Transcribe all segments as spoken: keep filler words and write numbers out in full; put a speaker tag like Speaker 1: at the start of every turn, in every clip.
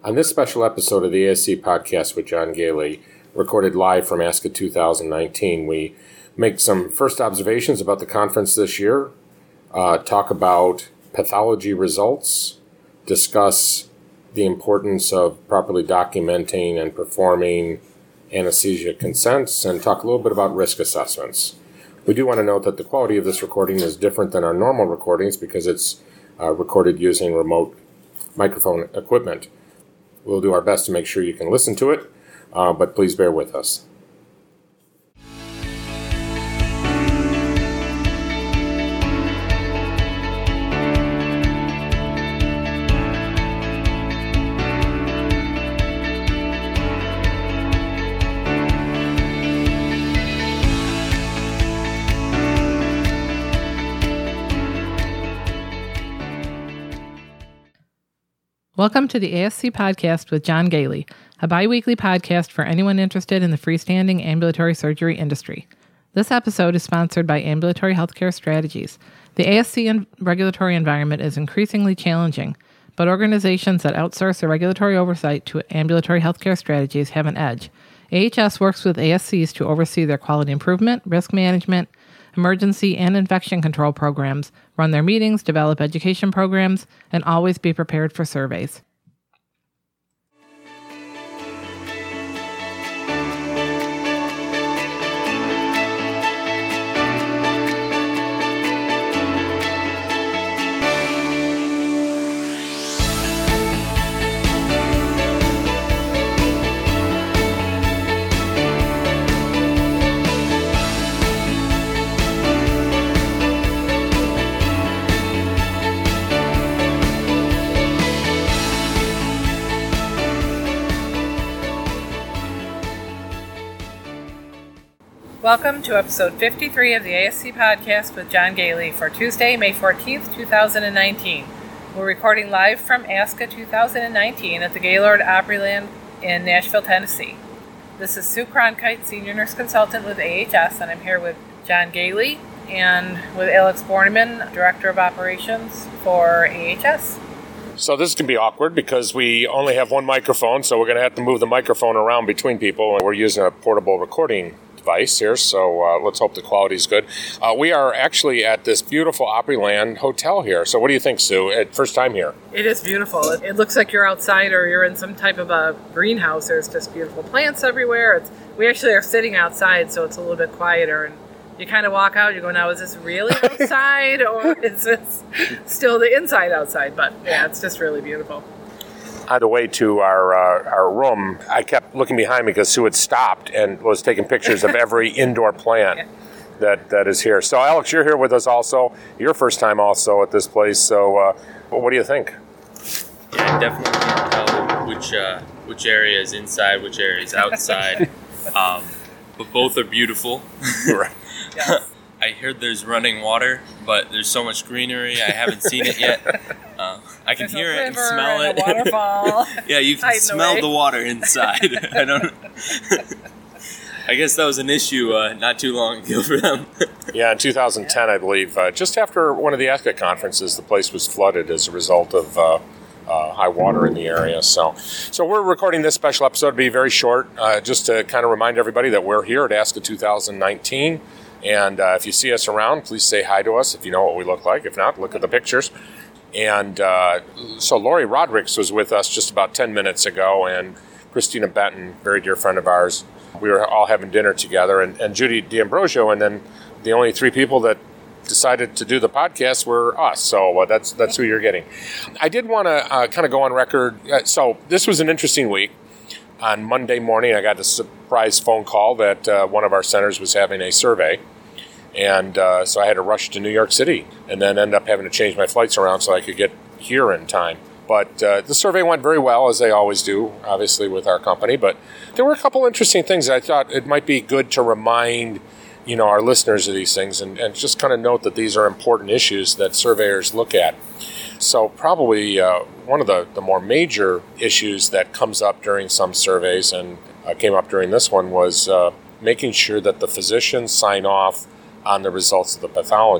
Speaker 1: On this special episode of the A S C Podcast with John Gailey, recorded live from ASCA two thousand nineteen, we make some first observations about the conference this year, uh, talk about pathology results, discuss the importance of properly documenting and performing anesthesia consents, and talk a little bit about risk assessments. We do want to note that the quality of this recording is different than our normal recordings because it's uh, recorded using remote microphone equipment. We'll do our best to make sure you can listen to it, uh, but please bear with us.
Speaker 2: Welcome to the A S C Podcast with John Gailey, a bi-weekly podcast for anyone interested in the freestanding ambulatory surgery industry. This episode is sponsored by Ambulatory Healthcare Strategies. The A S C and regulatory environment is increasingly challenging, but organizations that outsource their regulatory oversight to ambulatory healthcare strategies have an edge. A H S works with A S Cs to oversee their quality improvement, risk management, emergency and infection control programs, run their meetings, develop education programs, and always be prepared for surveys. Welcome to episode fifty-three of the A S C Podcast with John Gailey for Tuesday, May fourteenth, two thousand nineteen. We're recording live from ASCA two thousand nineteen at the Gaylord Opryland in Nashville, Tennessee. This is Sue Cronkite, Senior Nurse Consultant with A H S, and I'm here with John Gailey and with Alex Borneman, Director of Operations for A H S.
Speaker 1: So this is going to be awkward because we only have one microphone, so we're going to have to move the microphone around between people, and we're using a portable recording device here, so uh, let's hope the quality is good. Uh, we are actually at this beautiful Opryland Hotel here. So what do you think, Sue? At first time here?
Speaker 2: It is beautiful. It, it looks like you're outside or you're in some type of a greenhouse. There's just beautiful plants everywhere. It's, we actually are sitting outside, so it's a little bit quieter, and you kind of walk out, you go, now is this really outside or is this still the inside outside? But yeah, it's just really beautiful.
Speaker 1: On the way to our uh, our room, I kept looking behind me because Sue had stopped and was taking pictures of every indoor plant yeah. that, that is here. So, Alex, you're here with us also. Your first time also at this place. So, uh, well, what do you think?
Speaker 3: Yeah, I definitely can't tell which uh, which area is inside, which area is outside. um, but both are beautiful.
Speaker 1: Right.
Speaker 2: Yes.
Speaker 3: I heard there's running water, but there's so much greenery, I haven't seen it yet. Uh, I can
Speaker 2: there's
Speaker 3: hear
Speaker 2: a
Speaker 3: it and smell
Speaker 2: and
Speaker 3: it.
Speaker 2: A waterfall.
Speaker 3: Yeah, you can smell the, the water inside. I don't. I guess that was an issue uh, not too long ago for them.
Speaker 1: Yeah, in two thousand ten, I believe, uh, just after one of the ASCA conferences, the place was flooded as a result of uh, uh, high water in the area. So, so we're recording this special episode to be very short, uh, just to kind of remind everybody that we're here at ASCA two thousand nineteen. And uh, if you see us around, please say hi to us if you know what we look like. If not, look at the pictures. And uh, so Lori Rodericks was with us just about ten minutes ago, and Christina Benton, very dear friend of ours. We were all having dinner together, and, and Judy D'Ambrosio, and then the only three people that decided to do the podcast were us. So uh, that's that's who you're getting. I did want to uh, kind of go on record. Uh, so this was an interesting week. On Monday morning, I got a surprise phone call that uh, one of our centers was having a survey. And uh, so I had to rush to New York City and then end up having to change my flights around so I could get here in time. But uh, the survey went very well, as they always do, obviously, with our company. But there were a couple interesting things. I thought it might be good to remind, you know, our listeners of these things and, and just kind of note that these are important issues that surveyors look at. So probably uh, one of the, the more major issues that comes up during some surveys and uh, came up during this one was uh, making sure that the physicians sign off on the results of the pathology.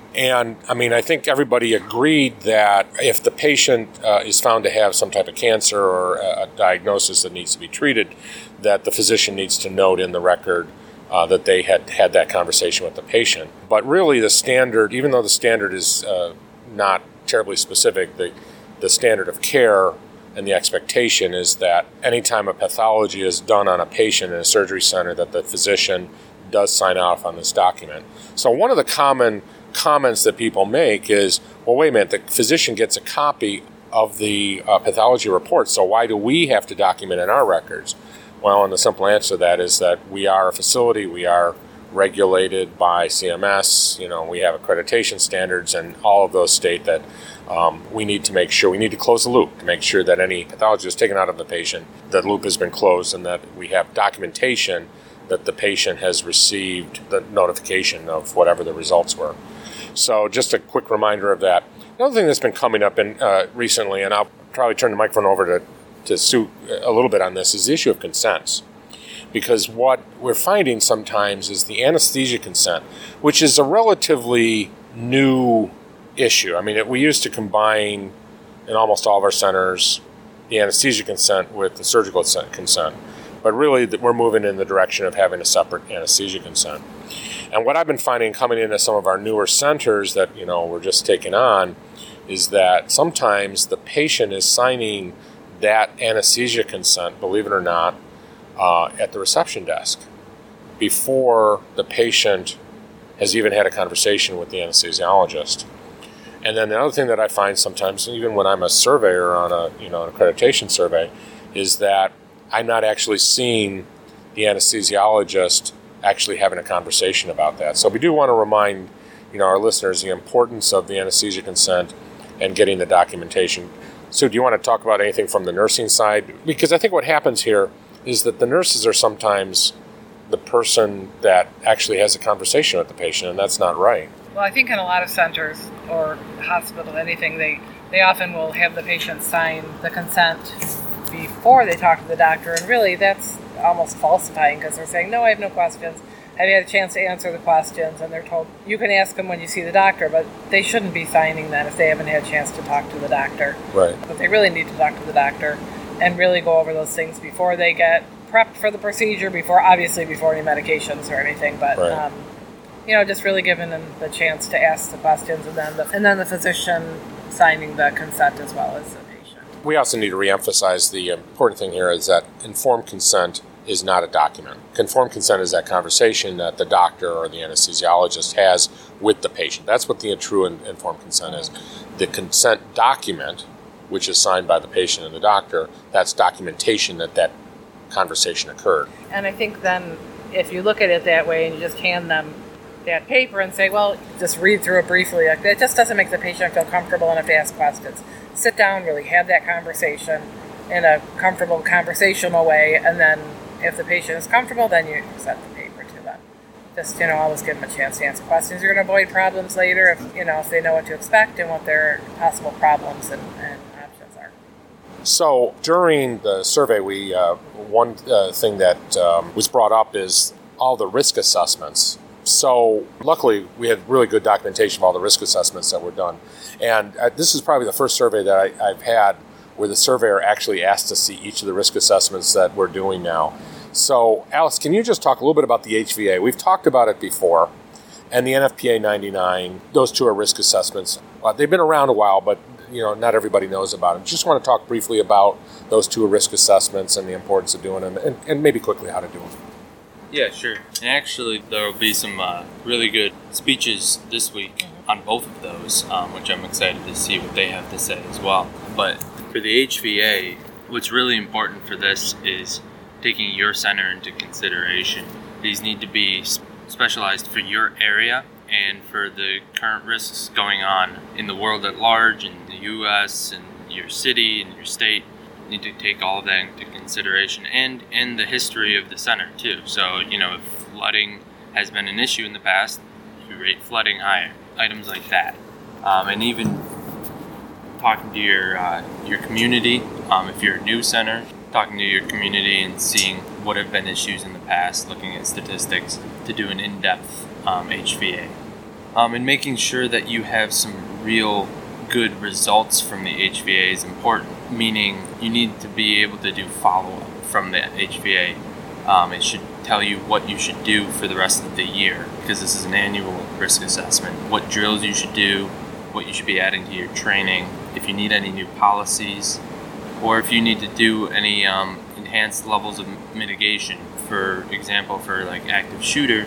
Speaker 1: And, I mean, I think everybody agreed that if the patient uh, is found to have some type of cancer or a, a diagnosis that needs to be treated, that the physician needs to note in the record uh, that they had had that conversation with the patient. But really the standard, even though the standard is uh, not terribly specific, the, the standard of care and the expectation is that anytime a pathology is done on a patient in a surgery center, that the physician does sign off on this document. So one of the common comments that people make is, well, wait a minute, the physician gets a copy of the uh, pathology report, so why do we have to document in our records? Well, and the simple answer to that is that we are a facility, we are regulated by C M S, you know, we have accreditation standards, and all of those state that um, we need to make sure, we need to close the loop to make sure that any pathology is taken out of the patient, that loop has been closed, and that we have documentation that the patient has received the notification of whatever the results were. So just a quick reminder of that. Another thing that's been coming up in uh, recently, and I'll probably turn the microphone over to, to Sue a little bit on this, is the issue of consents. Because what we're finding sometimes is the anesthesia consent, which is a relatively new issue. I mean, it, we used to combine in almost all of our centers the anesthesia consent with the surgical consent. But really, we're moving in the direction of having a separate anesthesia consent. And what I've been finding coming into some of our newer centers that, you know, we're just taking on is that sometimes the patient is signing that anesthesia consent, believe it or not, uh, at the reception desk before the patient has even had a conversation with the anesthesiologist. And then the other thing that I find sometimes, even when I'm a surveyor on a, you know, an accreditation survey, is that I'm not actually seeing the anesthesiologist actually having a conversation about that. So we do want to remind, you know, our listeners the importance of the anesthesia consent and getting the documentation. So do you want to talk about anything from the nursing side? Because I think what happens here is that the nurses are sometimes the person that actually has a conversation with the patient, and that's not right.
Speaker 2: Well, I think in a lot of centers or hospitals, anything, they, they often will have the patient sign the consent before they talk to the doctor, and really that's almost falsifying because they're saying, no, I have no questions. Have you had a chance to answer the questions? And they're told, you can ask them when you see the doctor, but they shouldn't be signing that if they haven't had a chance to talk to the doctor.
Speaker 1: Right.
Speaker 2: But they really need to talk to the doctor and really go over those things before they get prepped for the procedure, before, obviously before any medications or anything, but
Speaker 1: right.
Speaker 2: um, you know, just really giving them the chance to ask the questions, and then the, and then the physician signing the consent as well as the patient.
Speaker 1: We also need to reemphasize the important thing here is that informed consent is not a document. Informed consent is that conversation that the doctor or the anesthesiologist has with the patient. That's what the true informed consent is. The consent document, which is signed by the patient and the doctor, that's documentation that that conversation occurred.
Speaker 2: And I think then if you look at it that way and you just hand them that paper and say, well, just read through it briefly, like that just doesn't make the patient feel comfortable enough to ask questions. Sit down, really have that conversation in a comfortable conversational way, and then if the patient is comfortable, then you send the paper to them. Just, you know, always give them a chance to answer questions. You're going to avoid problems later if, you know, if they know what to expect and what their possible problems and, and options are.
Speaker 1: So during the survey, we uh, one uh, thing that um, was brought up is all the risk assessments. So luckily, we had really good documentation of all the risk assessments that were done. And uh, this is probably the first survey that I, I've had where the surveyor actually asked to see each of the risk assessments that we're doing now. So, Alice, can you just talk a little bit about the H V A? We've talked about it before, and the N F P A ninety-nine, those two are risk assessments. Uh, they've been around a while, but you know, not everybody knows about them. Just want to talk briefly about those two risk assessments and the importance of doing them, and, and maybe quickly how to do them.
Speaker 3: Yeah, sure. And actually, there will be some uh, really good speeches this week on both of those, um, which I'm excited to see what they have to say as well. But for the H V A, what's really important for this is taking your center into consideration. These need to be specialized for your area and for the current risks going on in the world at large, in the U S, and your city, and your state. You need to take all of that into consideration, and in the history of the center too. So, you know, if flooding has been an issue in the past, you rate flooding higher, items like that. Um, and even talking to your uh, your community, um, if you're a new center, talking to your community and seeing what have been issues in the past, looking at statistics to do an in-depth um, H V A. Um, and making sure that you have some real good results from the H V A is important, meaning you need to be able to do follow-up from the H V A. Um, it should tell you what you should do for the rest of the year, because this is an annual risk assessment. What drills you should do, what you should be adding to your training, if you need any new policies, or if you need to do any um, enhanced levels of mitigation. For example, for like active shooter,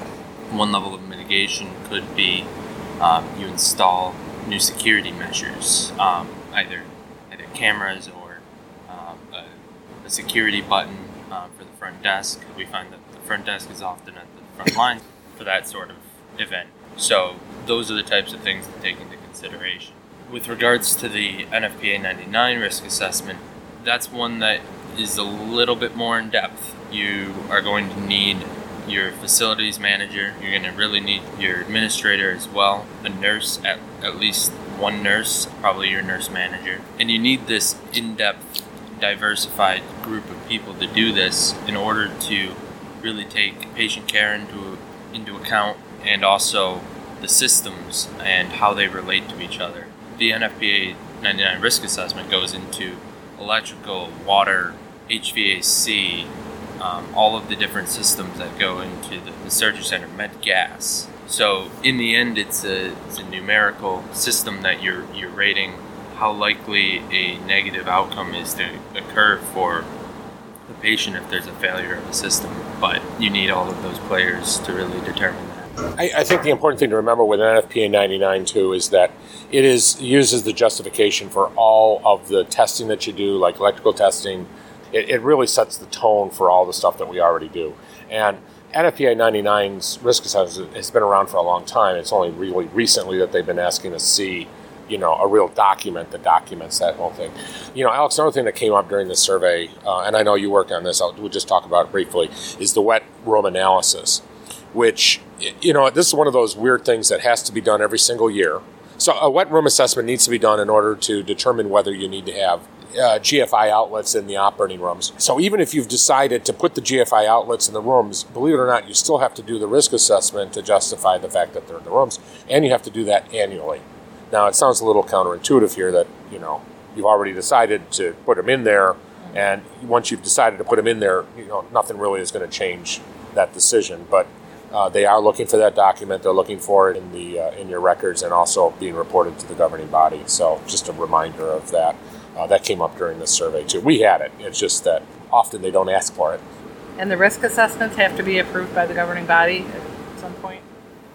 Speaker 3: one level of mitigation could be um, you install new security measures, um, either either cameras or um, a, a security button uh, for the front desk. We find that the front desk is often at the front line for that sort of event. So those are the types of things to take into consideration. With regards to the N F P A ninety-nine risk assessment, that's one that is a little bit more in depth. You are going to need your facilities manager, you're going to really need your administrator as well, a nurse, at, at least one nurse, probably your nurse manager. And you need this in-depth, diversified group of people to do this in order to really take patient care into into account, and also the systems and how they relate to each other. The N F P A ninety-nine risk assessment goes into electrical, water, H V A C, um, all of the different systems that go into the, the surgery center, med gas. So in the end, it's a, it's a numerical system that you're you're rating how likely a negative outcome is to occur for the patient if there's a failure of the system. But you need all of those players to really determine that.
Speaker 1: I, I think the important thing to remember with N F P A ninety-nine too is that it is uses the justification for all of the testing that you do, like electrical testing. It, it really sets the tone for all the stuff that we already do. And N F P A ninety-nine's risk assessment has been around for a long time. It's only really recently that they've been asking us to see, you know, a real document that documents that whole thing. You know, Alex, another thing that came up during the survey, uh, and I know you worked on this, I'll, we'll just talk about it briefly, is the wet room analysis, which, you know, this is one of those weird things that has to be done every single year. So a wet room assessment needs to be done in order to determine whether you need to have uh, G F I outlets in the operating rooms. So even if you've decided to put the G F I outlets in the rooms, believe it or not, you still have to do the risk assessment to justify the fact that they're in the rooms, and you have to do that annually. Now, it sounds a little counterintuitive here that, you know, you've already decided to put them in there, and once you've decided to put them in there, you know, nothing really is going to change that decision. But uh, they are looking for that document. They're looking for it in the uh, in your records, and also being reported to the governing body. So just a reminder of that. Uh, that came up during this survey, too. We had it. It's just that often they don't ask for it.
Speaker 2: And the risk assessments have to be approved by the governing body at some point?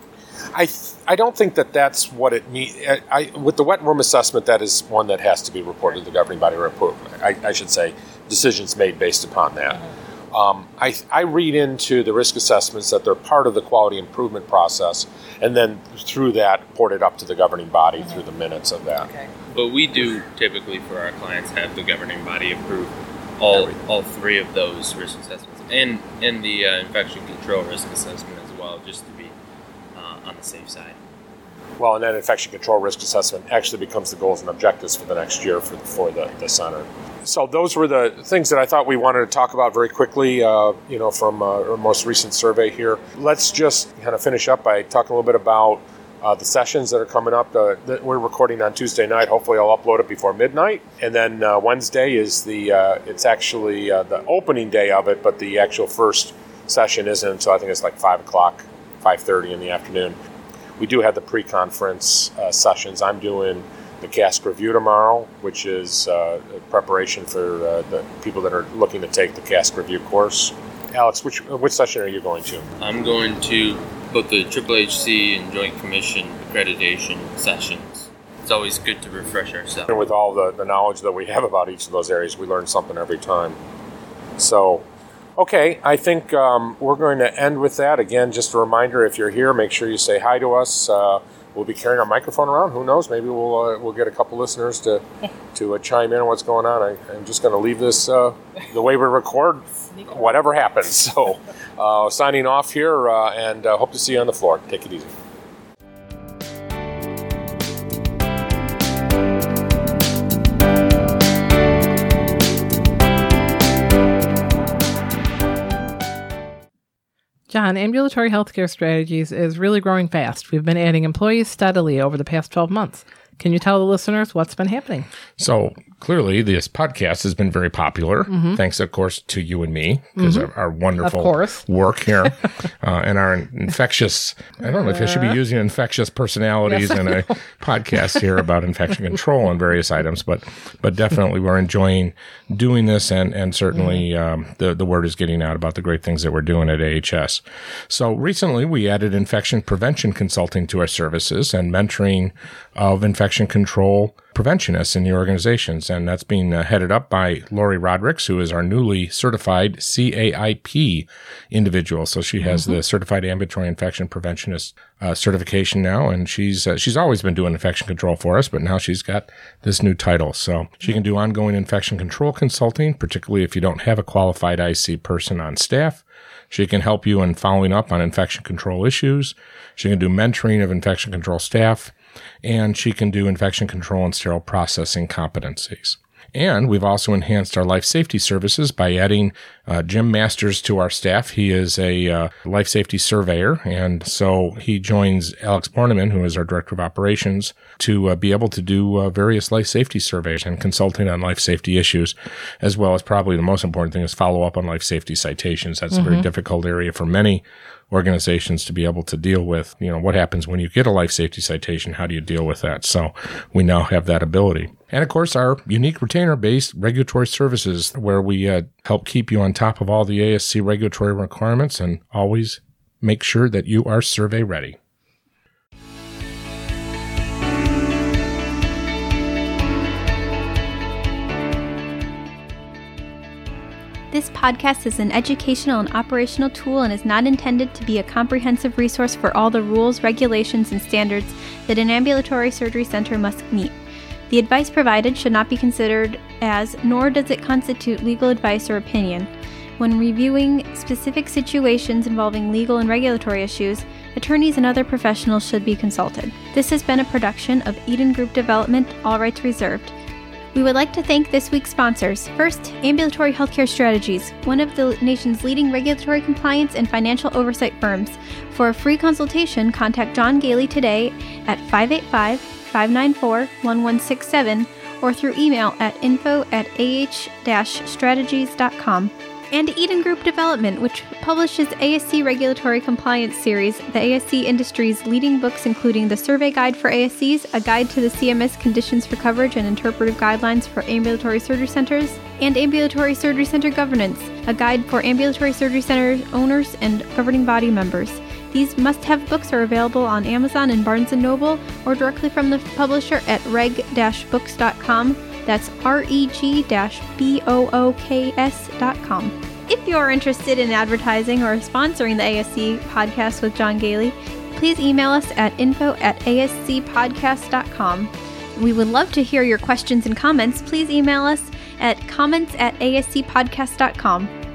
Speaker 1: I th- I don't think that that's what it means. I, I, with the wet room assessment, that is one that has to be reported to the governing body, or I, I should say decisions made based upon that. Mm-hmm. Um, I, I read into the risk assessments that they're part of the quality improvement process, and then through that, report it up to the governing body mm-hmm. through the minutes of that.
Speaker 2: Okay.
Speaker 3: But we do typically, for our clients, have the governing body approve all Everything. all three of those risk assessments, and, and the uh, infection control risk assessment as well, just to be on the safe side.
Speaker 1: Well, and then infection control risk assessment actually becomes the goals and objectives for the next year for, for the, the center. So those were the things that I thought we wanted to talk about very quickly, uh, you know, from uh, our most recent survey here. Let's just kind of finish up by talking a little bit about uh, the sessions that are coming up. Uh, that we're recording on Tuesday night. Hopefully I'll upload it before midnight. And then uh, Wednesday is the, uh, it's actually uh, the opening day of it, but the actual first session isn't until I think it's like five o'clock. five thirty in the afternoon. We do have the pre-conference uh, sessions. I'm doing the C A S C review tomorrow, which is uh, preparation for uh, the people that are looking to take the C A S C review course. Alex, which which session are you going to?
Speaker 3: I'm going to both the Triple H C and Joint Commission accreditation sessions. It's always good to refresh ourselves.
Speaker 1: And with all the, the knowledge that we have about each of those areas, we learn something every time. So, okay, I think um, we're going to end with that. Again, just a reminder, if you're here, make sure you say hi to us. Uh, we'll be carrying our microphone around. Who knows? Maybe we'll uh, we'll get a couple listeners to to uh, chime in on what's going on. I, I'm just going to leave this uh, the way we record, whatever happens. So, uh, signing off here, uh, and uh, hope to see you on the floor. Take it easy.
Speaker 2: John, Ambulatory Healthcare Strategies is really growing fast. We've been adding employees steadily over the past twelve months. Can you tell the listeners what's been happening?
Speaker 1: So clearly, this podcast has been very popular, mm-hmm. thanks, of course, to you and me, because mm-hmm. of our wonderful
Speaker 2: of course.
Speaker 1: work here uh, and our infectious, I don't know if I should be using infectious personalities yes, in a podcast here about infection control on various items, but but definitely we're enjoying doing this, and, and certainly mm-hmm. um, the, the word is getting out about the great things that we're doing at A H S. So recently, we added infection prevention consulting to our services and mentoring of infection control preventionists in the organizations, and that's being uh, headed up by Lori Rodericks, who is our newly certified C A I P individual. So she has mm-hmm. the Certified Ambulatory Infection Preventionist uh, certification now, and she's uh, she's always been doing infection control for us, but now she's got this new title. So she can do ongoing infection control consulting, particularly if you don't have a qualified I C person on staff. She can help you in following up on infection control issues. She can do mentoring of infection control staff, and she can do infection control and sterile processing competencies. And we've also enhanced our life safety services by adding uh, Jim Masters to our staff. He is a uh, life safety surveyor, and so he joins Alex Borneman, who is our director of operations, to uh, be able to do uh, various life safety surveys and consulting on life safety issues, as well as probably the most important thing is follow up on life safety citations. That's mm-hmm. a very difficult area for many organizations to be able to deal with. You know, what happens when you get a life safety citation? How do you deal with that? So we now have that ability. And of course, our unique retainer-based regulatory services, where we uh, help keep you on top of all the A S C regulatory requirements and always make sure that you are survey ready.
Speaker 4: This podcast is an educational and operational tool and is not intended to be a comprehensive resource for all the rules, regulations, and standards that an ambulatory surgery center must meet. The advice provided should not be considered as, nor does it constitute legal advice or opinion. When reviewing specific situations involving legal and regulatory issues, attorneys and other professionals should be consulted. This has been a production of Eden Group Development, all rights reserved. We would like to thank this week's sponsors. First, Ambulatory Healthcare Strategies, one of the nation's leading regulatory compliance and financial oversight firms. For a free consultation, contact John Gailey today at five eight five, five nine four, one one six seven or through email at info at a h dash strategies dot com. And Eden Group Development, which publishes A S C Regulatory Compliance Series, the A S C industry's leading books including the Survey Guide for A S Cs, a guide to the C M S Conditions for Coverage and Interpretive Guidelines for Ambulatory Surgery Centers, and Ambulatory Surgery Center Governance, a guide for ambulatory surgery center owners and governing body members. These must-have books are available on Amazon and Barnes and Noble, or directly from the publisher at reg dash books dot com. That's R E G B O O K S dot com. If you are interested in advertising or sponsoring the A S C podcast with John Gailey, please email us at info at a s c podcast dot com. We would love to hear your questions and comments. Please email us at comments at a s c podcast dot com.